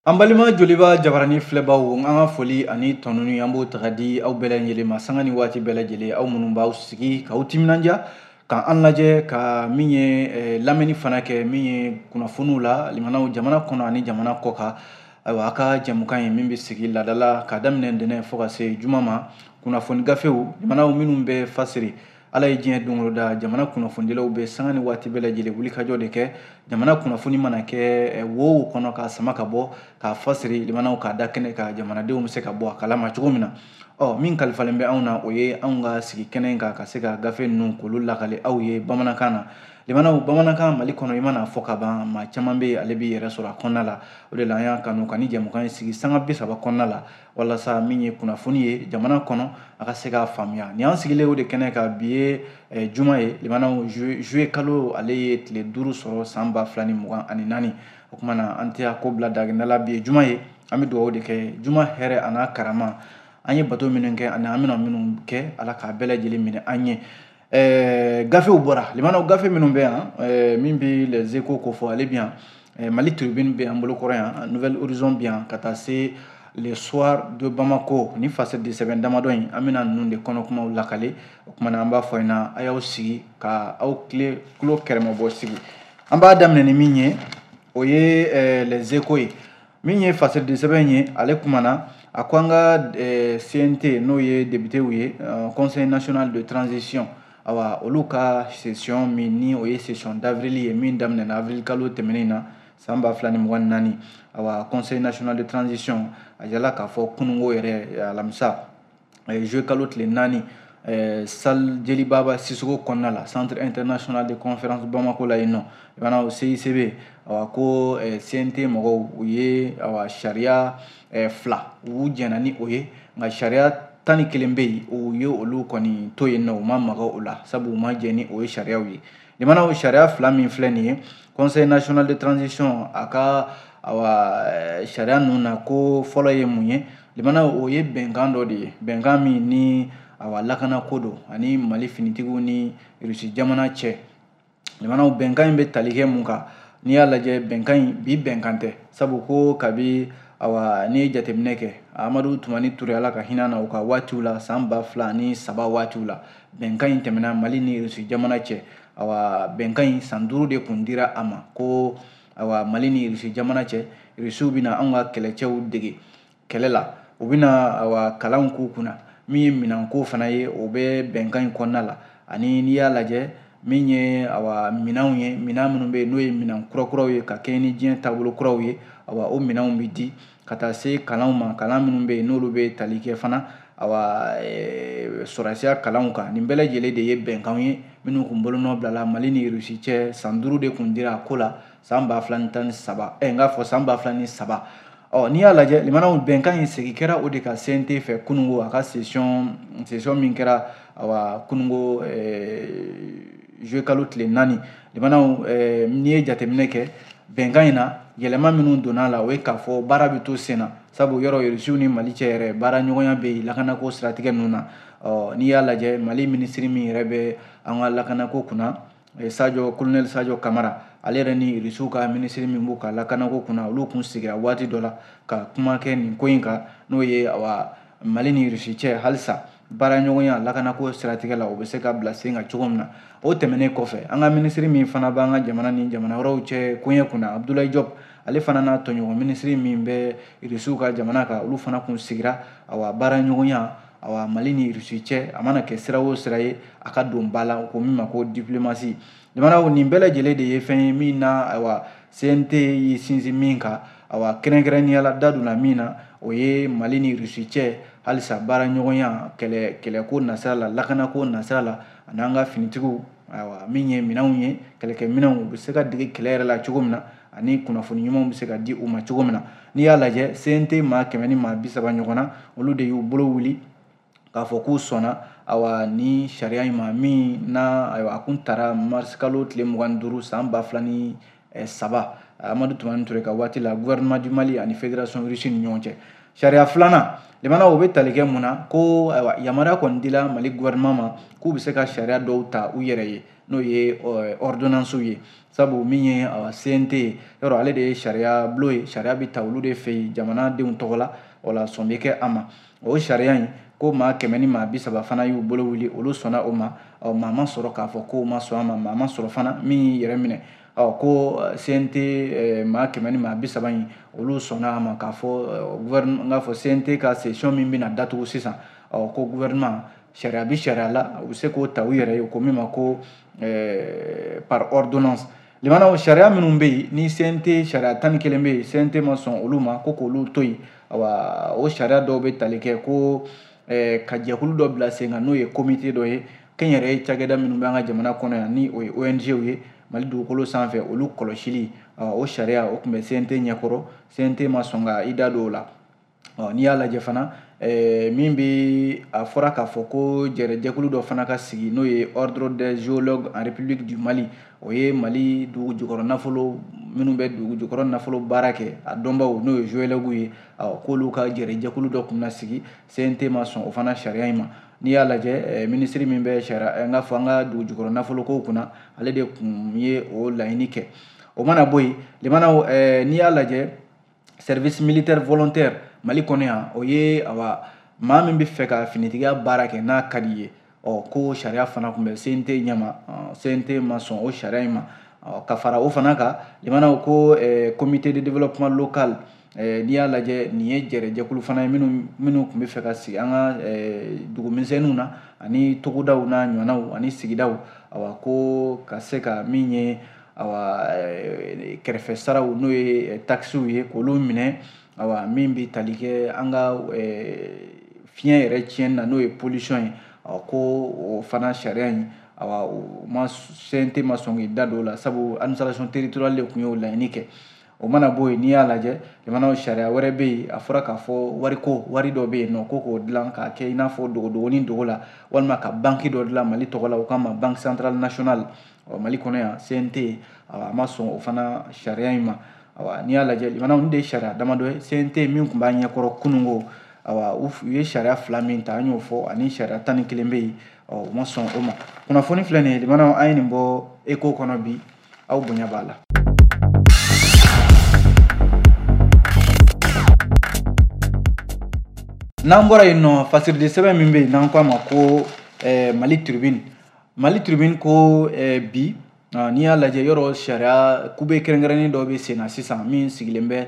An balima joliba jabarani filɛbaw an ka foli ani tɔnuni an b'o taga di aw bɛɛ lajɛlen ma sanga ni waati bɛɛ lajɛlen aw minnu b'aw sigi k'aw timinanja ka an lajɛ ka min ye lamɛnni fana kɛ min ye kunnafoniw la limanaw jamana kɔnɔ ani jamana kɔ kan ayiwa a ka jamukan ye min bɛ sigi ladala ka daminɛ ntɛnɛn fo ka se juma ma kunnafoni gafew limanaw minnu bɛ fasiri ala ye diɲɛ don o da jamana kunnafonidilaw bɛ sanga ni waati bɛɛ lajɛlen wulikajɔ de kɛ jamana kunnafoni mana kɛ wow kɔnɔ k'a sama ka bɔ k'a fasiri limanaw k'a da kɛnɛ ka jamanadenw bɛ se ka bɔ a kalama cogo min na min kalifalen bɛ anw na o ye anw ka sigi kɛnɛ kan ka se ka gafe ninnu k'olu lakale aw ye bamanankan na limanaw bamanankan mali kɔnɔ i mana fɔ ka ban maa caman bɛ ale b'i yɛrɛ sɔrɔ a kɔnɔna la o de la an y'a kanu ka ni jamukan sigi sanga 30 kɔnɔna la walasa min ye kunnafoni ye jamana kɔnɔ a ka se k'a faamuya ni an sigilen o de kɛnɛ ka bi ye juma ye limanaw juillet kalo ale ye tile 5 sɔrɔ san 2024 o kuma na an tɛ a ko bila dagindala bi ye juma ye an bɛ dugawu de kɛ juma hɛrɛ a n'a karama an ye bato minnu kɛ ani an bɛna minnu kɛ ala k'a bɛɛ lajɛlen minɛ an ye gafew bɔra limanaw gafe minnu bɛ yan min bɛ les échos ko fɔ ale bɛ yan mali tribune bɛ an bolokɔrɔ yan nouvelle horizon bɛ yan ka taa se le soir de Bamako ni facette de sɛbɛn damadɔ in an bɛna ninnu de kɔnɔ kumaw lakale o kuma na an b'a fɔ in na a y'aw sigi ka aw tulo kɛrɛmabɔ sigi an b'a daminɛ ni min ye o ye les échos ye min ye facette de sɛbɛn ye ale kuma na a ko an ka CNT n'o ye députéw ye conseil national de transition awa olu ka session min ni o ye session d'avril ye min daminɛna avril kalo tɛmɛnen na san 2024 awa conseil national de transition a jala k'a fɔ kunungo yɛrɛ alamisa juillet kalo tile 4 salle Jeli Baba Sisoko kɔnɔna la centre international de conférence Bamako la yen nɔ i b'a CICB awa ko CNT mɔgɔw u ye awa sariya 2 u jɛna ni o ye nka sariya 11 bɛ yen u ye olu kɔni to yen nɔ u ma maga o la sabu u ma jɛ ni o ye sariyaw ye limanaw sariya 2 min filɛ nin ye conseil national de transition a ka awa sariya ninnu na ko fɔlɔ ye mun ye limanaw o ye bɛnkan dɔ de ye bɛnkan min ni awa lakana ko don ani mali finitigiw ni Rusi jamana cɛ limanaw bɛnkan in bɛ tali kɛ mun kan n'i y'a lajɛ bɛnkan in bi bɛnkan tɛ sabu ko kabi awa n'i ye jateminɛ kɛ Amadu Tumani Ture ala ka hinɛ na u ka waatiw la san 2003 waatiw la bɛnkan in tɛmɛna mali ni Rusi jamana cɛ awa bɛnkan in san 5 de kun dira a ma ko awa mali ni Rusi jamana cɛ Rusiw bɛna anw ka kɛlɛcɛw dege kɛlɛ la u bɛna awa kalanw k'u kunna min ye minanko fana ye o bɛ bɛnkan in kɔnɔna la ani n'i y'a lajɛ min ye awa minanw ye minan minnu bɛ yen n'o ye minan kurakuraw ye ka kɛɲɛ ni diɲɛ taabolo kuraw ye awa o minanw bɛ di ka taa se kalanw ma kalan minnu bɛ yen n'olu bɛ tali kɛ fana awa sɔrɔsiya kalanw kan nin bɛɛ lajɛlen de ye bɛnkanw ye minnu kun bolonɔ bilala mali ni Rusi cɛ san 5 de kun dira a ko la san 2013 n k'a fɔ san 2003 n'i y'a lajɛ limanaw bɛnkan in segi kɛra o de ka CNT fɛ kunungo a ka session min kɛra awa kunungo juillet kalo tile 4 limanaw n'i ye jateminɛ kɛ bɛnkan in na yɛlɛma minnu donna la o ye k'a fɔ baara bɛ to sen na sabu yɔrɔ Rusiw ni mali cɛ yɛrɛ baara ɲɔgɔnya bɛ yen lakanako siratigɛ ninnu na n'i y'a lajɛ mali minisiri min yɛrɛ bɛ an ka lakanako kunna colonel Sajo Kamara ale yɛrɛ ni Rusiw ka minisiri min b'u ka lakanako kunna olu kun sigira waati dɔ la ka kuma kɛ nin ko in kan n'o ye awa mali ni Rusi cɛ halisa baara ɲɔgɔnya lakanako siratigɛ la o bɛ se ka bila sen kan cogo min na o tɛmɛnen kɔfɛ an ka minisiri min fana b'an ka jamana ni jamana wɛrɛw cɛ koɲɛ kunna Abdoulaye Diop ale fana n'a tɔɲɔgɔn minisiri min bɛ Rusiw ka jamana kan olu fana kun sigira awa baara ɲɔgɔnya awa mali ni Rusi cɛ a mana kɛ sira o sira ye a ka don ba la ko min ma ko diplomasi limanaw nin bɛɛ lajɛlen de ye fɛn ye min na awa CNT y'i sinsin min kan awa kɛrɛnkɛrɛnnenya la da donna min na o ye mali ni Rusi cɛ halisa baara ɲɔgɔnya kɛlɛko nasira la lakanako nasira la ani an ka finitigiw awa min ye minanw ye kɛlɛkɛ minanw u bɛ se ka dege kɛlɛ yɛrɛ la cogo min na ani kunnafoni ɲumanw bɛ se ka di u ma cogo min na n'i y'a lajɛ CNT maa 100 ni maa 30 ɲɔgɔn na olu de y'u bolo wuli k'a fɔ k'u sɔnna awa ni sariya in ma min na ayiwa a kun taara mars kalo tile 25 san 2003 Amadu Tumani Ture ka waati la gouvernement du Mali ani fédération Russe ni ɲɔgɔn cɛ sariya 2nan limanaw o bɛ tali kɛ mun na ko ayiwa yamaruya kɔni dila Mali gouvernement ma k'u bɛ se ka sariya dɔw ta u yɛrɛ ye n'o ye ordonnance ye sabu min ye CNT yɔrɔ ale de ye sariya bulon ye sariya bɛ ta olu de fɛ yen jamanadenw tɔgɔ la wala sɔn bɛ kɛ a ma o sariya in ko maa 100 ni maa 30 fana y'u bolo wuli olu sɔnna o ma maa ma sɔrɔ k'a fɔ ko ma sɔn a ma maa ma sɔrɔ fana min yɛrɛ minɛ ko CNT maa 100 ni maa 30 in olu sɔnna a ma k'a fɔ gouvernement n k'a fɔ CNT ka session min bɛna datugu sisan ko gouvernement sariya bɛ sariya la u bɛ se k'o ta u yɛrɛ ye ko min ma ko par ordonnance limanaw sariya minnu bɛ yen ni CNT sariya 11 bɛ yen CNT ma sɔn olu ma ko k'olu to yen o sariya dɔw bɛ tali kɛ ko ka jɛkulu dɔ bila sen kan n'o ye comité dɔ ye kɛnyɛrɛye cakɛda minnu bɛ an ka jamana kɔnɔ yan ni o ye ONG ye Mali dugukolo sanfɛ olu kɔlɔsili o sariya o tun bɛ CNT ɲɛkɔrɔ CNT ma sɔn ka i da don o la n'i y'a lajɛ fana min bɛ a fɔra k'a fɔ ko jɛkulu dɔ fana ka sigi n'o ye ordre des géologues en République du Mali o ye Mali dugu jukɔrɔ nafolo minnu bɛ dugu jukɔrɔ nafolo baara kɛ a dɔnbaw n'o ye géologues ye k'olu ka jɛkulu dɔ kun na sigi CNT ma sɔn o fana sariya in ma n'i y'a lajɛ minisiri min bɛ sariya n k'a fɔ an ka dugu jukɔrɔ nafolo kow kunna ale de kun ye o laɲini kɛ o mana bɔ yen limanaw n'i y'a lajɛ service militaire volontaire Mali kɔnɔ yan o ye maa min bɛ fɛ ka finitigiya baara kɛ n'a ka di ye ko sariya fana tun bɛ CNT ɲɛma CNT ma sɔn o sariya in ma ka fara o fana kan limanaw ko comité de développement local n'i y'a lajɛ nin ye jɛkulu fana ye minnu tun bɛ fɛ ka sigi an ka dugumisɛnninw na ani togodaw n'a ɲɔgɔnnaw ani sigidaw ko ka se ka min ye kɛrɛfɛ saraw n'o ye taxes ye k'olu minɛ min bɛ tali kɛ an ka fiɲɛ yɛrɛ tiɲɛni na n'o ye pollution ye ko o fana sariya in CNT ma sɔn k'i da don o la sabu administration territoriale de tun y'o laɲini kɛ o mana bɔ yen n'i y'a lajɛ jamanaw sariya wɛrɛ bɛ yen a fɔra k'a fɔ wari dɔ bɛ yen nɔ ko k'o dilan k'a kɛ i n'a fɔ dogodogonin dogo la walima ka banque dɔ dilan Mali tɔgɔ la o k'a ma banque centrale nationale Mali kɔnɔ yan CNT a ma sɔn o fana sariya in ma n'i y'a lajɛ limanaw nin de ye sariya damadɔ ye CNT min tun b'a ɲɛkɔrɔ kununko u ye sariya 2 min ta an y'o fɔ ani sariya 11 bɛ yen u ma sɔn o ma kunnafoni filɛ nin ye limanaw an ye nin bɔ ECHO kɔnɔ bi aw bonya b'a la. n'an bɔra yen nɔ fasiride sɛbɛn min bɛ yen n'an k'a ma ko Mali Tribune ko bi n'i y'a lajɛ yɔrɔ sariya kube kɛrɛnkɛrɛnnen dɔ bɛ sen na sisan min sigilen bɛ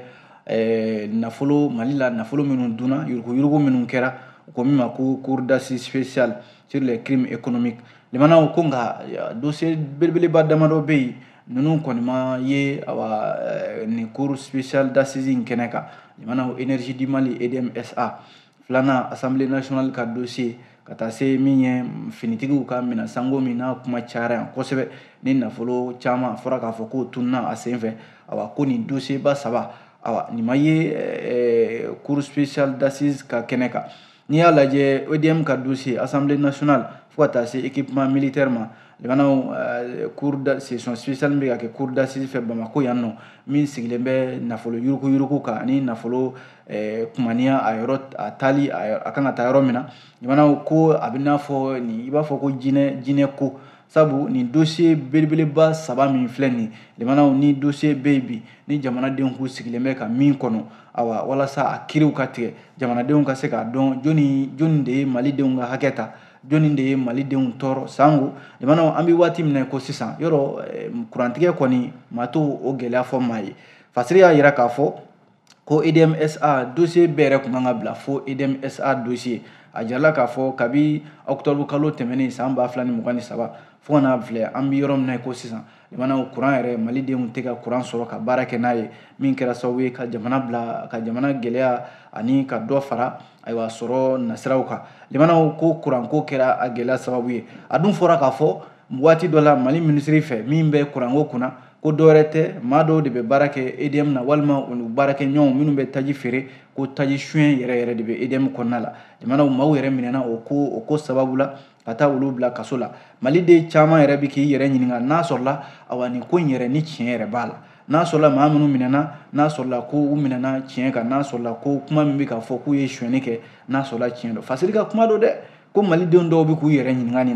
nafolo Mali la nafolo minnu dunna yuruguyurugu minnu kɛra ko min ma ko cour d'assises spéciale sur les crimes économiques limanaw ko nka dossier belebeleba damadɔ bɛ yen ninnu kɔni ma ye nin cour spéciale d'assises in kɛnɛ kan limanaw énergie du Mali EDMSA filanan assemblée nationale ka dossier ka taa se min ye finitigiw ka minɛsango min n'a kuma cayara yan kosɛbɛ ni nafolo caman fɔra k'a fɔ k'o tununa a senfɛ ko nin dossier ba 3 nin ma ye cour spéciale d'assises ka kɛnɛ kan n'i y'a lajɛ EDM ka dossier assemblée nationale fo ka taa se équipement militaire ma limanaw cour de session spéciale bɛ ka kɛ cour d'assises fɛ Bamako yan nɔ min sigilen bɛ nafolo yuruguyurugu kan ani nafolo kumaniya a taali a kan ka taa yɔrɔ min na limanaw ko a bɛ n'a fɔ i b'a fɔ ko jinɛ ko sabu nin dossier belebeleba 3 min filɛ nin limanaw ni dossier bɛ yen bi ni jamanadenw k'u sigilen bɛ ka min kɔnɔ walasa a kiriw ka tigɛ jamanadenw ka se k'a dɔn jɔnni de ye malidenw ka hakɛ ta jɔnni de ye malidenw tɔɔrɔ sango limanaw an bɛ waati min na ko sisan yɔrɔ kurantigɛ kɔni maa t'o gɛlɛya fɔ maa ye fasiri y'a jira k'a fɔ ko EDMSA dossier bɛɛ yɛrɛ kun kan ka bila fo EDMSA dossier a jirala k'a fɔ kabi octobre kalo tɛmɛnen san 2023 fo ka n'a filɛ an bɛ yɔrɔ min na ko sisan limanaw kuran yɛrɛ malidenw tɛ ka kuran sɔrɔ ka baara kɛ n'a ye min kɛra sababu ye ka jamana gɛlɛya ani ka dɔ fara sɔrɔ nasiraw kan limanaw ko kuranko kɛra a gɛlɛya sababu ye a dun fɔra k'a fɔ waati dɔ la Mali minisiri fɛ min bɛ kuranko kunna ko dɔwɛrɛ tɛ maa dɔw de bɛ baara kɛ EDM na walima u baarakɛ ɲɔgɔnw minnu bɛ taji feere ko taji suɲɛ yɛrɛ de bɛ EDM kɔnɔna la limanaw maaw yɛrɛ minɛna o ko sababu la ka taa olu bila kaso la maliden caman yɛrɛ bɛ k'i yɛrɛ ɲininka n'a sɔrɔla nin ko in yɛrɛ ni tiɲɛ yɛrɛ b'a la n'a sɔrɔla maa minnu minɛna n'a sɔrɔla ko u minɛna tiɲɛ kan n'a sɔrɔla ko kuma min bɛ ka fɔ k'u ye suɲɛni kɛ n'a sɔrɔla tiɲɛ don fasiri ka kuma don dɛ ko malidenw dɔw bɛ k'u yɛrɛ ɲininka nin na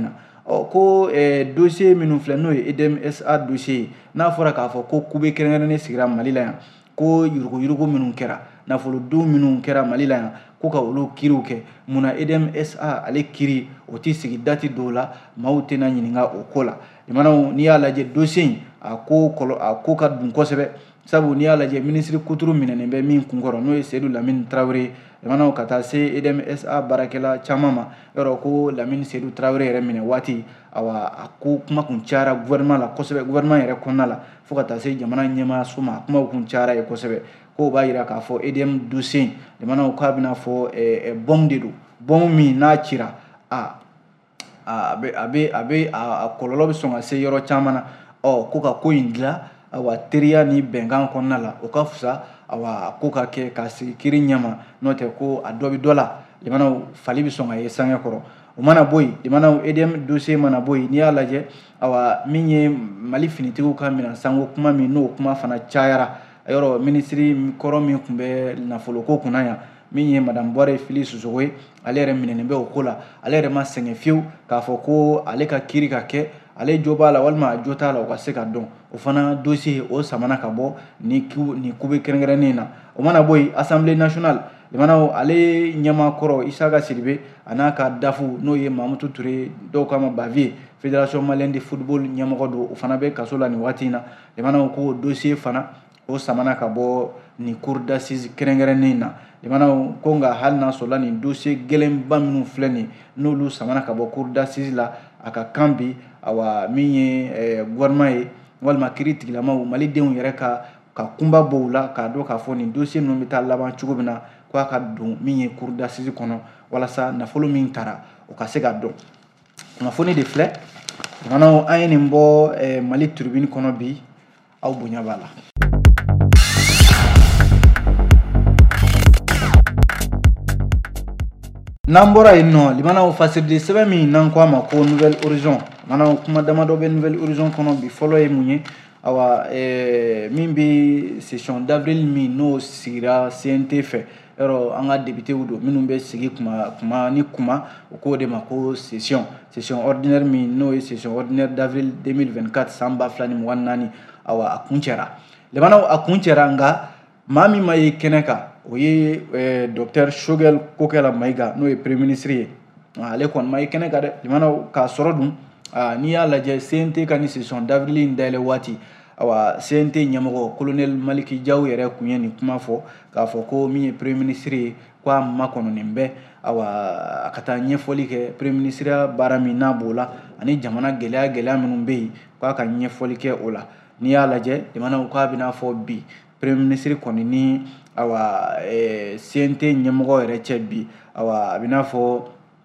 ko dossier minnu filɛ n'o ye EDMSA dossier n'a fɔra k'a fɔ ko kube kɛrɛnkɛrɛnnen sigira Mali la yan ko yurugu minnu kɛra nafolodon minnu kɛra Mali la yan ko ka olu kiriw kɛ munna EDMSA ale kiri o tɛ sigi dati dɔw la maaw tɛna ɲininka o ko la limanaw n'i y'a lajɛ dossier in a ko ka dun kosɛbɛ sabu n'i y'a lajɛ minisiri kuturu minɛnen bɛ min kunkɔrɔ n'o ye Seydou Lamine Traoré limanaw ka taa se EDMSA baarakɛla caman ma yɔrɔ ko Lamine Seydou Traoré yɛrɛ minɛ waati a ko kuma kun cayara gouvernement la kosɛbɛ gouvernement yɛrɛ kɔnɔna la fo ka taa se jamana ɲɛmaayaso ma kumaw kun cayara ye kosɛbɛ ko b'a yira k'a fɔ EDM dossier limanaw k'a bɛna fɔ bombe de don bombe min n'a cira a kɔlɔlɔ bɛ sɔn ka se yɔrɔ caman na ko ka ko in dilan teriya ni bɛnkan kɔnɔna la o ka fisa ko ka kɛ ka sigi kiri ɲɛma n'o tɛ ko a dɔ bɛ dɔ la limanaw fali bɛ sɔn ka ye sange kɔrɔ o mana bɔ yen limanaw EDM dossier mana bɔ yen n'i y'a lajɛ min ye Mali finitigiw ka minɛnsango kuma min n'o kuma fana cayara yɔrɔ minisiri kɔrɔ min tun bɛ nafoloko kunna yan min ye madame Bɔre Fili Sosogo ye ale yɛrɛ minɛnen bɛ o ko la ale yɛrɛ ma sɛgɛn fiyewu k'a fɔ ko ale ka kiri ka kɛ ale jo b'a la walima a jo t'a la o ka se ka dɔn o fana dossier o samana ka bɔ ni kube kɛrɛnkɛrɛnnen na o mana bɔ yen Assemblée nationale limanaw ale ɲɛmaa kɔrɔ Isaka Sidibe a n'a ka dafu n'o ye Mamutu Ture dɔw k'a ma Bavier Fédération Malienne de Football ɲɛmɔgɔ don o fana bɛ kaso la nin waati in na limanaw ko dossier fana o samana ka bɔ nin cour d'assises kɛrɛnkɛrɛnnen na limanaw ko nka hali n'a sɔrɔla nin dossier gɛlɛnba minnu filɛ nin n'olu samana ka bɔ cour d'assises la a ka kan bi min ye gouvernement ye walima kiiri tigilamaw malidenw yɛrɛ ka kunba bɔ u la k'a dɔn k'a fɔ nin dossier ninnu bɛ taa laban cogo min na ko a ka don min ye cour d'assises kɔnɔ walasa nafolo min tara o ka se ka dɔn kunnafoni de filɛ limanaw an ye nin bɔ Mali tribune kɔnɔ bi aw bonya b'a la. N'an bɔra yen nɔ limanaw fasirili sɛbɛn min n'an ko a ma ko Nouvelle Horizon limanaw kuma damadɔ bɛ Nouvelle Horizon kɔnɔ bi fɔlɔ ye mun ye min bɛ session d'avril min n'o sigira CNT fɛ yɔrɔ an ka députéw don minnu bɛ sigi kuma o k'o de ma ko session ordinaire min n'o ye session ordinaire d'avril 2024 san 2024 a kun cɛra limanaw a kun cɛra nka maa min ma ye kɛnɛ kan o ye Dr Choguel Kokela Maïga n'o ye premier ministre ye ale kɔni ma ye kɛnɛ kan dɛ limanaw k'a sɔrɔ dun n'i y'a lajɛ CNT ka ni session d'avril in dayɛlɛ waati CNT ɲɛmɔgɔ colonel Maliki Diaw yɛrɛ kun ye nin kuma fɔ k'a fɔ ko min ye premier ministre ye ko a makɔnɔnen bɛ a ka taa ɲɛfɔli kɛ premier ministre baara min n'a b'o la ani jamana gɛlɛya minnu bɛ yen k'a ka ɲɛfɔli kɛ o la n'i y'a lajɛ limanaw k'a bɛna fɔ bi premier ministre kɔni ni CNT ɲɛmɔgɔ yɛrɛ cɛ bi a bɛna fɔ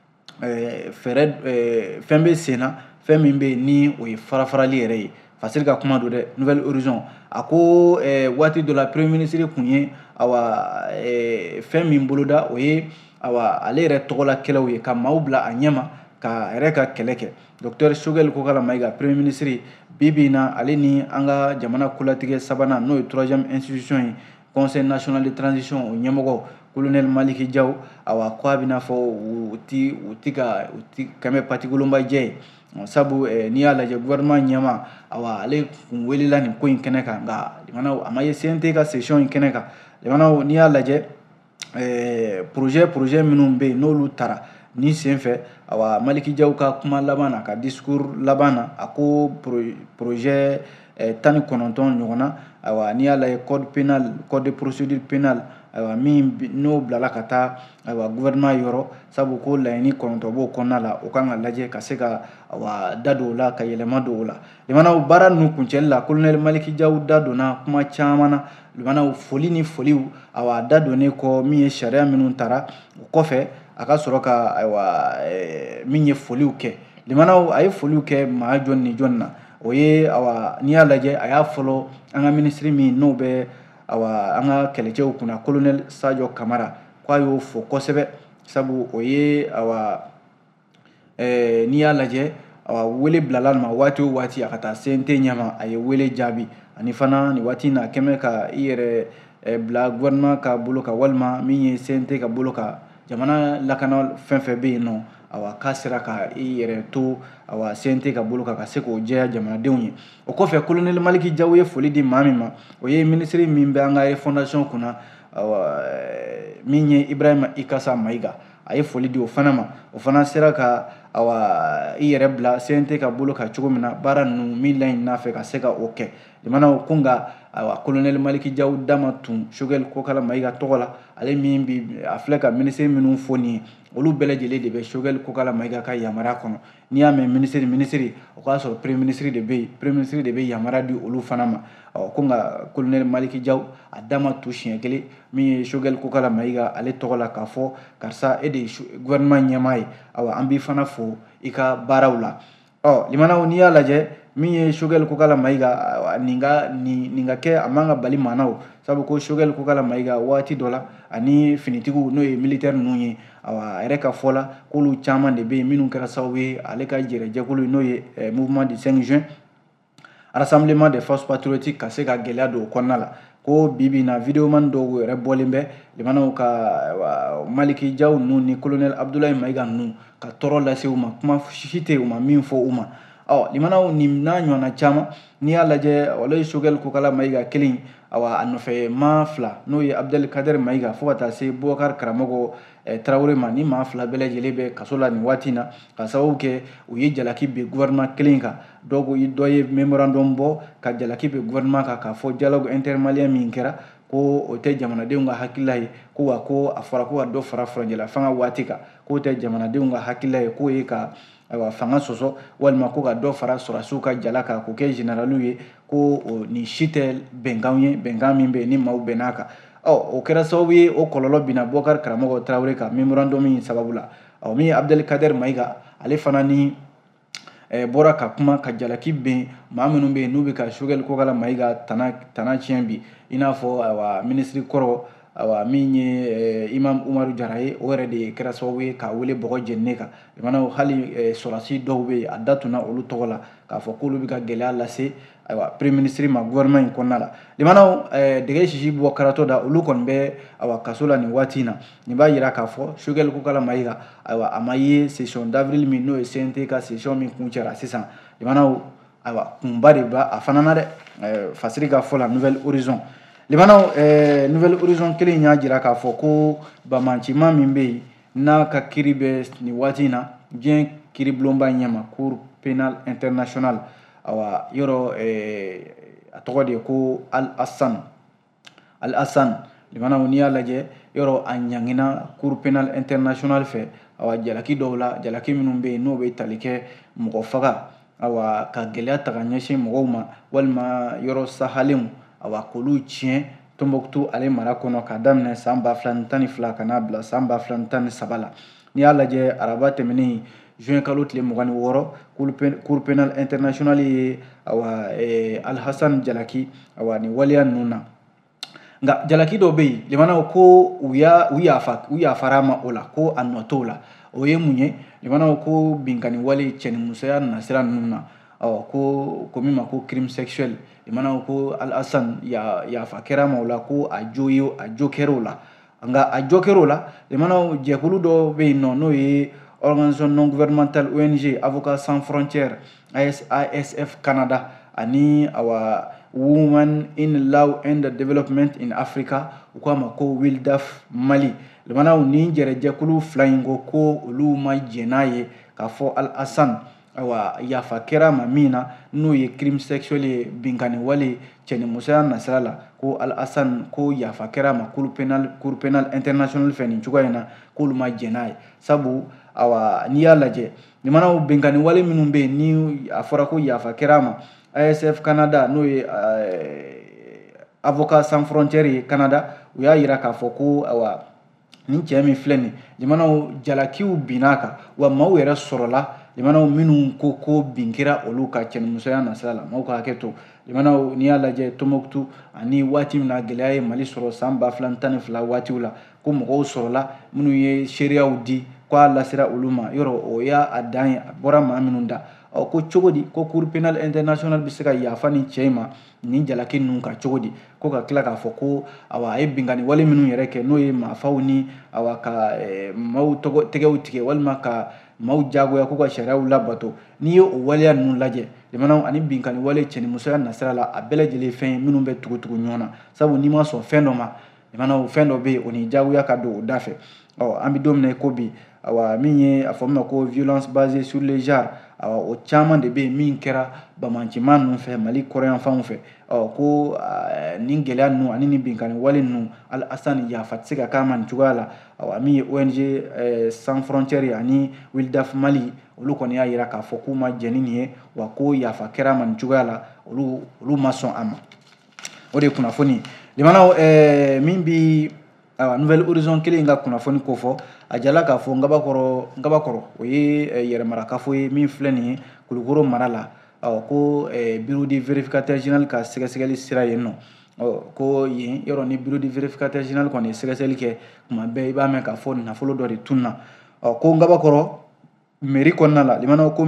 fɛn bɛ sen na fɛn min bɛ yen ni o ye farafarali yɛrɛ ye fasiri ka kuma don dɛ Nouvelle Horizon a ko waati dɔ la premier ministre kun ye fɛn min boloda o ye ale yɛrɛ tɔgɔlakɛlaw ye ka maaw bila a ɲɛma ka yɛrɛ ka kɛlɛ kɛ Dr Choguel Kokala Maïga premier ministre bi na ale ni an ka jamana kolatigɛ sabanan n'o ye 3e institution ye Conseil national de transition o ɲɛmɔgɔ colonel Maliki Diaw ko a bɛna fɔ u ti kɛmɛ patikolonba jɛ ye sabu n'i y'a lajɛ gouvernement ɲɛma ale kun welela nin ko in kɛnɛ kan nka limanaw a ma ye CNT ka session in kɛnɛ kan limanaw n'i y'a lajɛ projet minnu bɛ yen n'olu tara ni sen fɛ Maliki Diaw ka kuma laban na ka discours laban na a ko projet 19 ɲɔgɔn na n'i y'a lajɛ code de procédure pénale min n'o bilala ka taa gouvernement yɔrɔ sabu ko laɲini 9 b'o kɔnɔna la o kan ka lajɛ ka se ka da don o la ka yɛlɛma don o la limanaw baara ninnu kuncɛli la colonel Maliki Diaw da donna kuma caman na limanaw foli ni foliw da donnen kɔ min ye sariya minnu tara o kɔfɛ a ka sɔrɔ ka min ye foliw kɛ limanaw a ye foliw kɛ maa jɔn ni jɔn na o ye n'i y'a lajɛ a y'a fɔlɔ an ka ministre min n'o bɛ an ka kɛlɛcɛw kunna colonel Sadio Kamara k'a y'o fɔ kosɛbɛ sabu o ye n'i y'a lajɛ wele bilala ma waati o waati a ka taa CNT ɲɛma a ye wele jaabi ani fana nin waati in na a kɛmɛ ka i yɛrɛ bila gouvernement ka bolo kan walima min ye CNT ka bolo kan jamana lakana fɛn fɛn bɛ yen nɔ awa k'a sera ka i yɛrɛ to awa CNT ka bolo kan ka se k'o jɛya jamanadenw ye. O kɔfɛ colonel Maliki Jawu ye foli di maa min ma, o ye ministre min bɛ an ka fondation kunna min ye Ibrahima Ikasa Mayiga, a ye foli di o fana ma. O fana sera ka i yɛrɛ bila CNT ka bolo kan cogo min na baara ninnu min laɲinina fɛ ka se ka o kɛ. Limanaw ko nka colonel Maliki Jawu dama tun Choguel Kokala Mayiga tɔgɔ la, ale min bi a filɛ ka ministre minnu fɔ nin ye, olu bɛɛ lajɛlen de bɛ Choguel Kokala Mayiga ka yamaruya kɔnɔ. N'i y'a mɛn ministre o k'a sɔrɔ premier ministre de bɛ yen, premier ministre de bɛ yamaruya di olu fana ma. Ko nka colonel Maliki Jawu a dama tu siɲɛ kelen min ye Choguel Kokala Mayiga ale tɔgɔ la k'a fɔ karisa e de ye gouvernement ɲɛmaa ye, an b'i fana fo i ka baaraw la. Limanaw n'i y'a lajɛ min ye Choguel Kokala Mayiga nin ka kɛ a man ka bali maa na o, sabu ko Choguel Kokala Mayiga waati dɔ la ani finitigiw n'o ye militaire ninnu ye a yɛrɛ ka fɔ la k'olu caman de bɛ yen minnu kɛra sababu ye ale ka jɛrɛjɛkulu n'o ye mouvement du 5 juin rassemblement des forces patriotiques ka se ka gɛlɛya don o kɔnɔna la. Ko bibi na videoman dɔw yɛrɛ bɔlen bɛ limanaw ka Maliki Jawu ninnu ni colonel Abdoulaye Mayiga ninnu ka tɔɔrɔ lase u ma, kuma si tɛ u ma min fɔ u ma. Limanaw nin n'a ɲɔgɔnna caman n'i y'a lajɛ wala ye Choguel Kokala Mayiga kelen a nɔfɛ maa fila n'o ye Abdelkader Mayiga fo ka taa se Boubacar Karamɔgɔ Tarawele ma, ni maa fila bɛɛ lajɛlen bɛ kaso la nin waati in na ka sababu kɛ u ye jalaki bin gouvernement kelen kan. Dɔ ye memorandum bɔ ka jalaki bin gouvernement kan k'a fɔ dialogue intermalien min kɛra ko o tɛ jamanadenw ka hakilila ye, ko wa ko a fɔra ko ka dɔ fara furancɛla fanga waati kan, k'o tɛ jamanadenw ka hakilila ye, k'o ye ka fanga sɔsɔ walima ko ka dɔ fara sɔrɔdasiw ka jala kan k'o kɛ généraliw ye, ko nin si tɛ bɛnkanw ye, bɛnkan min bɛ yen ni maaw bɛnn'a kan. O kɛra sababu ye o kɔlɔlɔ binna Boubacar Karamɔgɔ Tarawele kan memorandum in sababu la. Min ye Abdelkader Mayiga ale fana ni bɔra ka kuma ka jalaki bin maa minnu bɛ yen n'u bɛ ka Choguel Kokala Mayiga tana tiɲɛ bi, i n'a fɔ ministre kɔrɔ min ye Imam Umaru Jara ye, o yɛrɛ de kɛra sababu ye k'a wele bɔgɔ jeninen kan. Limanaw hali sɔrɔdasi dɔw bɛ yen a da tunna olu tɔgɔ la k'a fɔ k'olu bɛ ka gɛlɛya lase premier ministre ma gouvernement in kɔnɔna la. Limanaw dɛgɛ sisi bɔ karatɔ da olu kɔni bɛ kaso la nin waati in na. Nin b'a jira k'a fɔ Choguel Kokala Mayiga a ma ye session d'avril min n'o ye CNT ka session min kuncɛra sisan. Limanaw kunba de b'a fana na dɛ, Fasiri ka fɔ la Nouvelle Horizon. Limanaw Nouvelle Horizon kelen y'a jira k'a fɔ ko bamanciman min bɛ yen n'a ka kiri bɛ nin waati in na diɲɛ kiribulonba ɲɛma Cour pénale internationale yɔrɔ a tɔgɔ de ye ko Al-Hassan. Limanaw n'i y'a lajɛ yɔrɔ a ɲangina Cour pénale internationale fɛ jalaki dɔw la, jalaki minnu bɛ yen n'o bɛ tali kɛ mɔgɔ faga ka gɛlɛya ta ka ɲɛsin mɔgɔw ma walima yɔrɔ sahalenw k'olu tiɲɛ Tombouctou ale mara kɔnɔ ka daminɛ san 2012 ka n'a bila san 2013 la. N'i y'a lajɛ araba tɛmɛnen juin kalo tile 26 Cour pénale internationale ye Al-Hassan jalaki nin waleya ninnu na. Nka jalaki dɔ bɛ yen limanaw ko u yafara ma o la, ko a nɔ t'o la. O ye mun ye? Limanaw ko binkani wale cɛnimusoya nasira ninnu na ko min ma ko crime sexuel. Limanaw ko Al-Hassan yafa kɛra ma o la, ko a jo kɛra o la. Nka a jo kɛra o la limanaw jɛkulu dɔ bɛ yen nɔ n'o ye organisation non gouvernementale ONG Avocats sans frontières ASF Canada ani Women in Law and Development in Africa u k'a ma ko WILDAF Mali. Limanaw ni jɛrɛjɛkulu fila in ko olu ma jɛn n'a ye k'a fɔ Al-Hassan yafa kɛra ma min na n'o ye crime sexuel ye, binkani wale cɛnimusoya nasira la, ko Al-Hassan ko yafa kɛra ma Cour pénale internationale fɛ nin cogoya in na k'olu ma jɛn n'a ye. Sabu n'i y'a lajɛ limanaw binkani wale minnu bɛ yen ni a fɔra ko yafa kɛra ma, ASF Canada n'o ye Avocats sans frontières ye Canada, u y'a jira k'a fɔ ko nin cɛ min filɛ nin limanaw jalakiw binn'a kan wa maaw yɛrɛ sɔrɔla limanaw minnu ko bin kɛra olu ka cɛnimusoya nasira la. Maaw ka hakɛ to. Limanaw n'i y'a lajɛ Tombouctou ani waati min na gɛlɛya ye Mali sɔrɔ san 2012 waatiw la, ko mɔgɔw sɔrɔla minnu ye seereyaw di k'a lasira olu ma, yɔrɔ o y'a dan ye, a bɔra maa minnu da. Ko cogo di ko Cour pénale internationale bɛ se ka yafa nin cɛ in ma nin jalaki ninnu kan cogo di, ko ka tila k'a fɔ ko a ye binkani wale minnu yɛrɛ kɛ n'o ye maafaw ni ka maaw tɛgɛw tigɛ walima ka maaw jagoya k'u ka sariyaw labato n'i ye o waleya ninnu lajɛ limanaw ani binkani wale cɛnimusoya nasira la a bɛɛ lajɛlen fɛn minnu bɛ tugu ɲɔgɔn na sabu n'i ma sɔn fɛn dɔ ma limanaw fɛn dɔ bɛ yen o ni jagoya ka don o da fɛ an bɛ don min na ko bi min ye a fɔ min ma ko violence basée sur le genre o caman de bɛ yen min kɛra bamanciman ninnu fɛ mali kɔrɔyanfanw fɛ ko nin gɛlɛya ninnu ani nin binkani wale ninnu Alasani yafa tɛ se ka k'a ma nin cogoya la min ye ONG sans frontières ani Wildaf Mali olu kɔni y'a jira k'a fɔ k'u ma jɛn ni nin ye wa ko yafa kɛra ma nin cogoya la olu ma sɔn a ma o de ye kunnafoni limanaw min bi Nouvelle Horizon kelen ka kunnafoni ko fɔ a jala k'a fɔ Ngabakɔrɔ o ye yɛrɛmarakafo ye min filɛ nin ye Kulukoro mara la ko bureau de vérificateur général ka sɛgɛsɛgɛli sira yen nɔ ko yen yɔrɔ ni bureau de vérificateur général kɔni ye sɛgɛsɛgɛli kɛ tuma bɛɛ i b'a mɛn k'a fɔ nafolo dɔ de tunna ko Ngabakɔrɔ mairie kɔnɔna la limanaw ko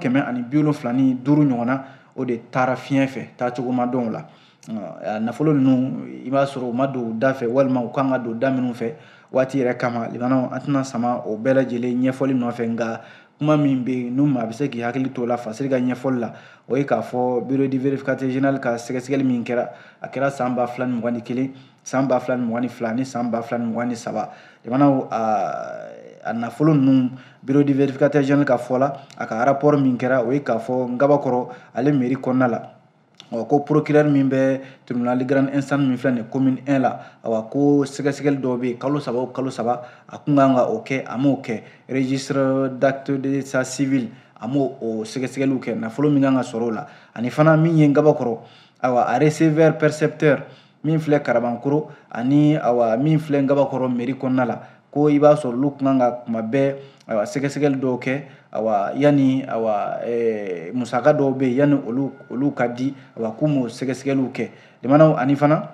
1,775 ɲɔgɔn na o de taara fiɲɛ fɛ taacogo ma dɔn o la nafolo ninnu i b'a sɔrɔ u ma don da fɛ walima u kan ka don da minnu fɛ waati yɛrɛ kama limanaw an tɛna sama o bɛɛ lajɛlen ɲɛfɔli nɔfɛ nka kuma min bɛ yen n'u maa bɛ se k'i hakili to o la fasiri ka ɲɛfɔli la o ye k'a fɔ bureau de vérificateur général ka sɛgɛsɛgɛli min kɛra a kɛra san 2021 san 2022 ni san 2023 limanaw a nafolo ninnu bureau de vérificateur général ka fɔ la a ka rapport min kɛra o ye k'a fɔ Ngabakɔrɔ ale mairie kɔnɔna la ko procureur min bɛ tribunal grande instance min filɛ nin ye commune 1 la ko sɛgɛsɛgɛli dɔw bɛ yen kalo saba a kun kan ka o kɛ a m'o kɛ registre d'acte d'état civil a m'o sɛgɛsɛgɛliw kɛ nafolo min kan ka sɔrɔ o la ani fana min ye Ngabakɔrɔ a receveur percepteur min filɛ Karabankoro ani min filɛ Ngabakɔrɔ mairie kɔnɔna la ko i b'a sɔrɔ olu kun kan ka kuma bɛɛ sɛgɛsɛgɛli dɔw kɛ yani musaka dɔw bɛ yen yani olu ka di k'u m'o sɛgɛsɛgɛliw kɛ limanaw ani fana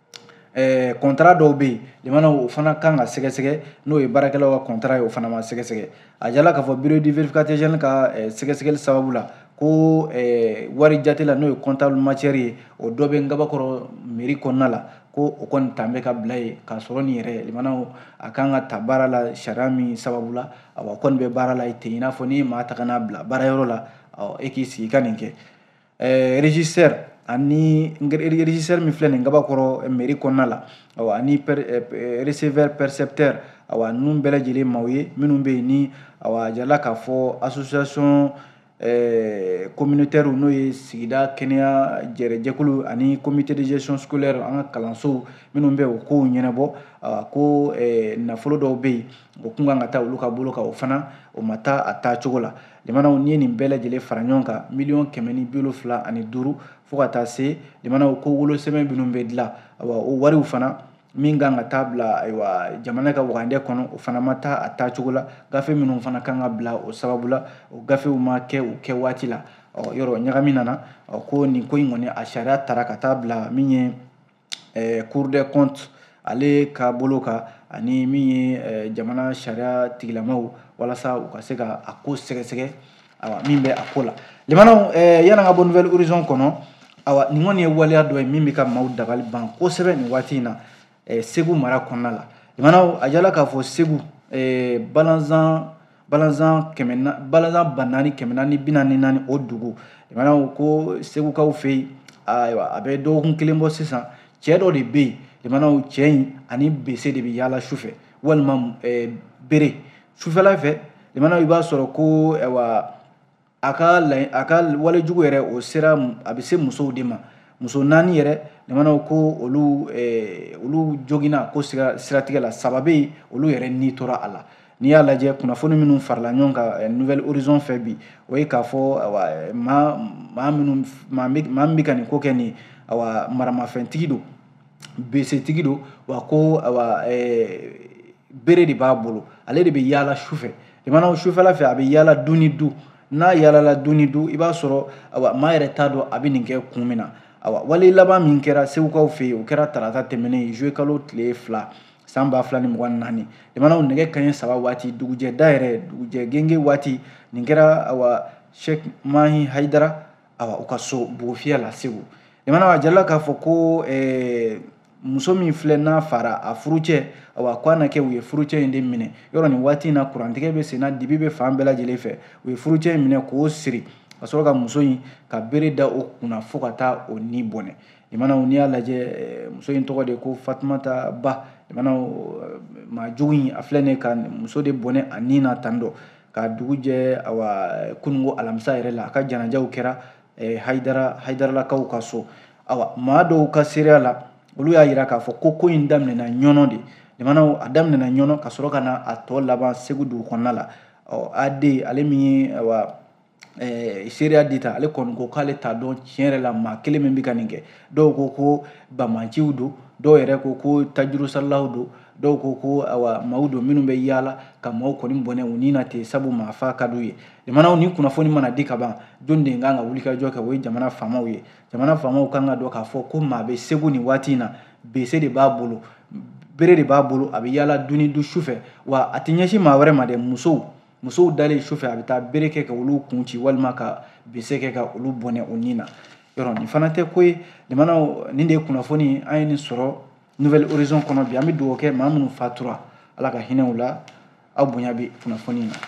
contrat dɔw bɛ yen limanaw o fana kan ka sɛgɛsɛgɛ n'o ye baarakɛlaw ka contrat ye o fana ma sɛgɛsɛgɛ a jala k'a fɔ bureau de vérificateur général ka sɛgɛsɛgɛli sababu la ko wari jate la n'o ye comptable matière ye o dɔ bɛ Ngabakɔrɔ mairie kɔnɔna la ko o kɔni tan bɛ ka bila yen k'a sɔrɔ nin yɛrɛ limanaw a kan ka ta baara la sariya min sababu la o kɔni bɛ baara la ten i n'a fɔ n'i ye maa ta ka n'a bila baarayɔrɔ la e k'i sigi ka nin kɛ régisseur ani régisseur min filɛ nin Ngabakɔrɔ mairie kɔnɔna la ani receveur percepteur ninnu bɛɛ lajɛlen maaw ye minnu bɛ yen ni a jala k'a fɔ association communautaire n'o ye sigida kɛnɛya jɛkulu ani comité de gestion scolaire an ka kalansow minnu bɛ o kow ɲɛnabɔ ko nafolo dɔw bɛ yen o kun kan ka taa olu ka bolo kan o fana o ma taa a taacogo la limanaw n'i ye nin bɛɛ lajɛlen fara ɲɔgɔn kan 1,775 fo ka taa se limanaw ko wolosɛbɛn minnu bɛ dilan o wariw fana min kan ka taa bila jamana ka wagandɛ kɔnɔ o fana ma taa a taacogo la gafe minnu fana kan ka bila o sababu la o gafew ma kɛ o kɛ waati la yɔrɔ ɲagami nana ko nin ko in kɔni a sariya tara ka taa bila min ye cour des comptes ale ka bolo kan ani min ye jamana sariya tigilamaw walasa u ka se ka a ko sɛgɛsɛgɛ min bɛ a ko la limanaw yan'an ka bɔ Nouvelle Horizon kɔnɔ nin kɔni ye waleya dɔ ye min bɛ ka maaw dabali ban kosɛbɛ nin waati in na Segu mara kɔnɔna la limanaw a jala k'a fɔ Segu Balazan 444 o dugu limanaw ko segukaw fɛ yen a bɛ dɔgɔkun kelen bɔ sisan cɛ dɔ de bɛ yen limanaw cɛ in ani bese de bɛ yaala sufɛ walima bere sufɛla fɛ limanaw i b'a sɔrɔ ko a ka walejugu yɛrɛ o sera a bɛ se musow de ma muso 4 yɛrɛ limanaw ko olu joginna ko siratigɛ la 3 bɛ yen olu yɛrɛ ni tora a la n'i y'a lajɛ kunnafoni minnu farala ɲɔgɔn kan Nouvelle Horizon fɛ bi o ye k'a fɔ maa min bɛ ka nin ko kɛ nin maramafɛntigi don besetigi don wa ko bere de b'a bolo ale de bɛ yaala sufɛ limanaw sufɛla fɛ a bɛ yaala du ni du n'a yaalala du ni du i b'a sɔrɔ maa yɛrɛ t'a dɔn a bɛ nin kɛ kun min na wale laban min kɛra segukaw fɛ yen o kɛra tarata tɛmɛnen juillet kalo tile 2 san 2024 limanaw nɛgɛ kanɲɛ 3 waati dugujɛ da yɛrɛ dugujɛ genge waati nin kɛra Sheikh Mahi Haidara u ka so Bugufiyɛ la Segu limanaw a jalala k'a fɔ ko muso min filɛ n'a fara a furucɛ awa ko a na kɛ u ye furucɛ in de minɛ yɔrɔ nin waati in na kurantigɛ bɛ senna dibi bɛ fan bɛɛ lajɛlen fɛ u ye furucɛ in minɛ k'o siri ka sɔrɔ ka muso in ka bere da o kunna fo ka taa o ni bɔnɛ limanaw n'i y'a lajɛ muso in tɔgɔ de ko Fatumata Ba limanaw maa jugu in a filɛ nin ka muso de bɔnɛ a ni na tan dɔ ka dugu jɛ awa kunungo alamisa yɛrɛ la a ka janajaw kɛra Hayidaralakaw ka so awa maa dɔw ka seereya la olu y'a yira k'a fɔ ko in daminɛna ɲɔnɔ de limanaw a daminɛna ɲɔnɔ ka sɔrɔ ka na a tɔ laban Segu dugu kɔnɔna la AD ale min ye awa seereya di ta ale kɔni ko k'ale t'a dɔn tiɲɛ yɛrɛ la maa kelen min bɛ ka nin kɛ dɔw ko bamanciw don dɔw yɛrɛ ko tajurusalilaw don dɔw ko awa maaw don minnu bɛ yaala ka maaw kɔni bɔnɛ u ni na ten sabu maa fa ka d'u ye limanaw ni kunnafoni mana di ka ban jɔn de kan ka wulikajɔ kɛ o ye jamana faamaw ye jamana faamaw kan ka dɔn k'a fɔ ko maa bɛ Segu nin waati in na bese de b'a bolo bere de b'a bolo a bɛ yaala du ni du sufɛ wa a tɛ ɲɛsin maa wɛrɛ ma dɛ musow dalen sufɛ a bɛ taa bere kɛ ka olu kun ci walima ka bese kɛ ka olu bɔnɛ o ni na yɔrɔ nin fana tɛ ko ye limanaw nin de ye kunnafoni an ye nin sɔrɔ Nouvelle Horizon kɔnɔ bi an bɛ dugawu kɛ maa minnu fatura ala ka hinɛ u la aw bonya bɛ kunnafoni na.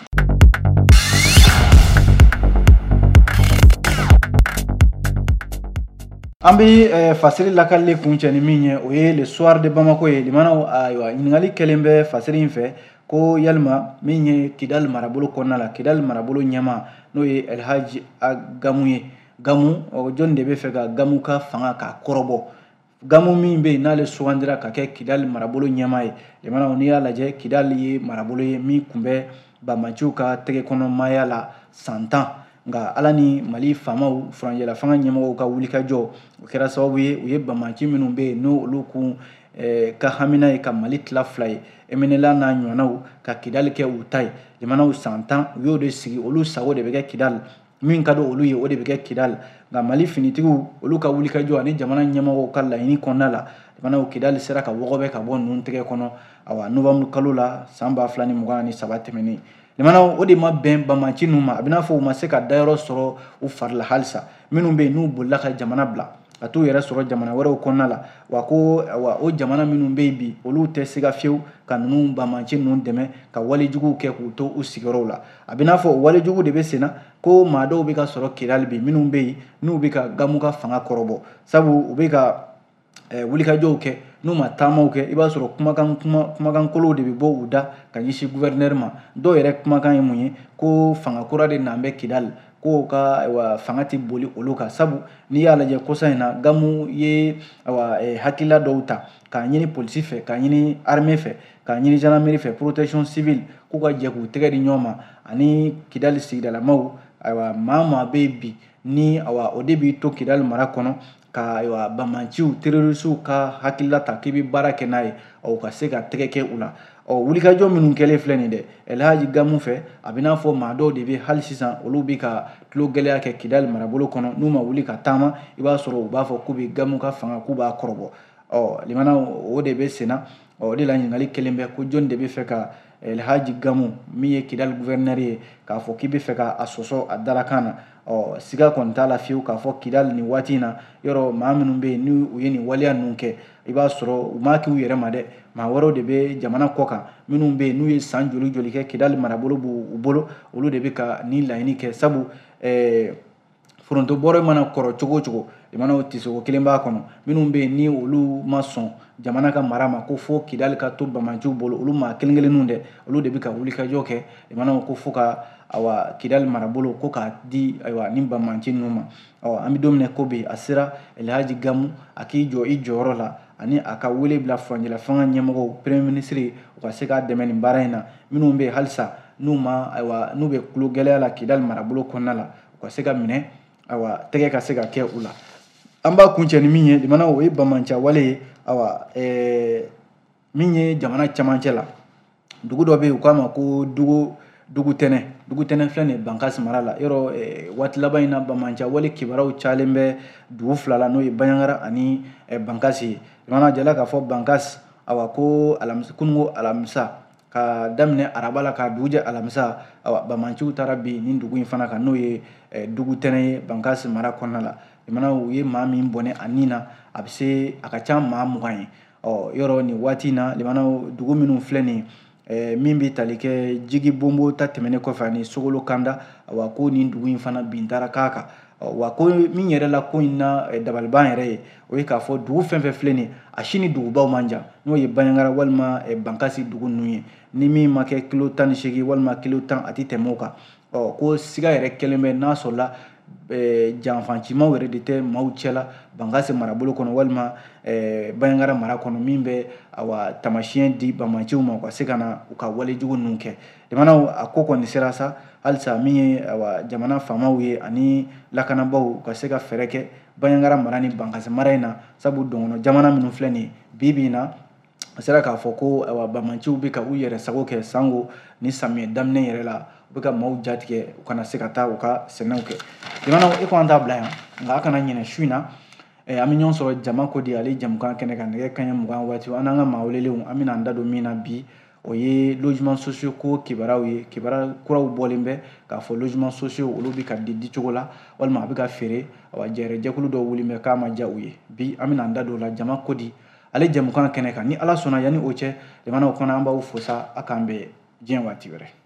An bɛ fasiri lakalili kun cɛ ni min ye o ye le soir de Bamako ye limanaw ayiwa ɲininkali kɛlen bɛ fasiri in fɛ ko yalima min ye Kidali marabolo kɔnɔna la Kidali marabolo ɲɛmaa n'o ye Elhaji Gamu ye Gamu jɔn de bɛ fɛ ka Gamu ka fanga k'a kɔrɔbɔ Gamu min bɛ yen n'ale sugandira ka kɛ Kidali marabolo ɲɛmaa ye limanaw n'i y'a lajɛ Kidali ye marabolo ye min tun bɛ bamaciw ka tɛgɛkɔnɔmaya la san 10 nka ala ni Mali faamaw furanjɛla fanga ɲɛmɔgɔw ka wulikajɔ o kɛra sababu ye u ye bamaci minnu bɛ yen n'o olu kun ka hamina ye ka Mali tila 2 ye Emenela n'a ɲɔgɔnnaw ka Kidali kɛ u ta ye limanaw san 10 u y'o de sigi olu sago de bɛ kɛ Kidali min ka di olu ye o de bɛ kɛ Kidali nka Mali finitigiw olu ka wulikajɔ ani jamana ɲɛmɔgɔw ka laɲini kɔnɔna la limanaw Kidali sera ka wɔgɔbɛ ka bɔ ninnu tɛgɛ kɔnɔ awa novembre kalo la san 2023 tɛmɛnen limanaw o de ma bɛn bamaci ninnu ma a bɛ n'a fɔ u ma se ka dayɔrɔ sɔrɔ u fari la halisa minnu bɛ yen n'u bolila ka jamana bila ka t'u yɛrɛ sɔrɔ jamana wɛrɛw kɔnɔna la wa o jamana minnu bɛ yen bi olu tɛ se ka fiyewu ka ninnu bamaci ninnu dɛmɛ ka walejuguw kɛ k'u to u sigiyɔrɔw la a bɛ n'a fɔ o walejugu de bɛ sen na ko maa dɔw bɛ ka sɔrɔ Kidali bi minnu bɛ yen n'u bɛ ka Gamu ka fanga kɔrɔbɔ sabu u bɛ ka wulikajɔw kɛ n'u ma taamaw kɛ i b'a sɔrɔ kumakan kolow de bɛ bɔ u da ka ɲɛsin gouverneur ma dɔw yɛrɛ kumakan ye mun ye ko fanga kura de n'an bɛ Kidali ko ka fanga tɛ boli olu kan sabu n'i y'a lajɛ kɔsa in na Gamu ye hakilila dɔw ta k'a ɲini polisi fɛ k'a ɲini armée fɛ k'a ɲini gendarmerie fɛ protection civile k'u ka jɛ k'u tɛgɛ di ɲɔgɔn ma ani Kidali sigidalamaw maa bɛ yen bi ni o de b'i to Kidali mara kɔnɔ ka bamaciw terrorisiw ka hakilila ta k'i bɛ baara kɛ n'a ye u ka se ka tɛgɛ kɛ u la wulikajɔ minnu kɛlen filɛ nin dɛ Elhaji Gamu fɛ a bɛ n'a fɔ maa dɔw de bɛ hali sisan olu bɛ ka tulo gɛlɛya kɛ Kidali marabolo kɔnɔ n'u ma wuli ka taama i b'a sɔrɔ u b'a fɔ k'u bɛ Gamu ka fanga k'u b'a kɔrɔbɔ limanaw o de bɛ sen na o de la ɲininkali kɛlen bɛ ko jɔn de bɛ fɛ ka Elhaji Gamu min ye Kidali gouverneur ye k'a fɔ k'i bɛ fɛ ka a sɔsɔ a dalakan na siga kɔni t'a la fiyewu k'a fɔ Kidali nin waati in na yɔrɔ maa minnu bɛ yen ni u ye nin waleya ninnu kɛ i b'a sɔrɔ u m'a kɛ u yɛrɛ ma dɛ maa wɛrɛw de bɛ jamana kɔ kan minnu bɛ yen n'u ye san joli kɛ Kidali marabolo b'u bolo olu de bɛ ka nin laɲini kɛ sabu foronto bɔrɛ mana kɔrɔ cogo o cogo limanaw tisogo kelen b'a kɔnɔ minnu bɛ yen ni olu ma sɔn jamana ka mara ma ko fo Kidali ka to bamaciw bolo olu maa kelen kelenninw dɛ olu de bɛ ka wulikajɔ kɛ limanaw ko fo ka Kidali marabolo ko k'a di nin bamaci ninnu ma an bɛ don min na ko bi a sera Elhaji Gamu a k'i jɔ i jɔyɔrɔ la ani a ka wele bila furanjɛla fanga ɲɛmɔgɔw premier ministre u ka se k'a dɛmɛ nin baara in na minnu bɛ yen halisa n'u bɛ tulo gɛlɛya la Kidali marabolo kɔnɔna la u ka se ka minɛ tɛgɛ ka se ka kɛ u la an b'a kuncɛ ni min ye limanaw o ye bamaciya wale ye min ye jamana camancɛ la dugu dɔ bɛ yen u k'a ma ko Dugutɛnɛ filɛ nin ye Bankasi mara la yɔrɔ waati laban in na bamaciya wale kibaruyaw cayalen bɛ dugu 2 la n'o ye Baɲangara ani Bankasi ye limanaw a jɛla k'a fɔ Bankasi ko kunungo alamisa ka daminɛ araba la ka dugu jɛ alamisa bamaciw taara bin nin dugu in fana kan n'o ye Dugutɛnɛ ye Bankasi mara kɔnɔna la limana u ye maa min bɔnɛ a nin na a bɛ se a ka ca maa 20 ye yɔrɔ nin waati na limana dugu minnu filɛ nin min bɛ tali kɛ jigi bombo ta tɛmɛnen kɔfɛ ani sogolo kanda wa ko nin dugu in fana bin taara k'a kan wa ko min yɛrɛ la ko in na dabaliban yɛrɛ ye o ye k'a fɔ dugu fɛn fɛn filɛ nin a si ni dugubaw man jan n'o ye Baɲangara walima Bankasi dugu ninnu ye ni min ma kɛ kilo 18 walima kilo 10 a tɛ tɛmɛ o kan ko siga yɛrɛ kɛlen bɛ n'a sɔrɔla janfancimaw yɛrɛ de tɛ maaw cɛla Bankasi marabolo kɔnɔ walima Baɲangara mara kɔnɔ min bɛ tamasiyɛn di banbanciw ma u ka se ka na u ka walejugu ninnu kɛ jamana a ko kɔni sera sa halisa min ye jamana faamaw ye ani lakanabaw ka se ka fɛɛrɛ kɛ Baɲangara mara ni Bankasi mara in na sabu dɔngɔnɔ jamana minnu filɛ nin ye bi in na a sera k'a fɔ ko banbanciw bɛ ka u yɛrɛ sago kɛ sango ni samiyɛ daminɛ yɛrɛ la u bɛ ka maaw jatigɛ u kana se ka taa u ka sɛnɛw kɛ jamana e ko an t'a bila yan nka a kana ɲinɛ su in na an bɛ ɲɔgɔn sɔrɔ jama ko di ale jamukan kɛnɛ kan nɛgɛ kanɲɛ 20 waati an n'an ka maa welelenw an bɛna an da don min na bi o ye logement sociaux ko kibaruyaw ye kibaruya kuraw bɔlen bɛ k'a fɔ logement sociaux olu bɛ ka di cogo la walima a bɛ ka feere jɛkulu dɔw wuli bɛ k'a ma diya u ye bi an bɛna an da don o la jama ko di ale jamukan kɛnɛ kan ni Ala sɔnna yanni o cɛ jamanaw kɔnɔ an b'aw fo sa a k'an bɛn diɲɛ waati wɛrɛ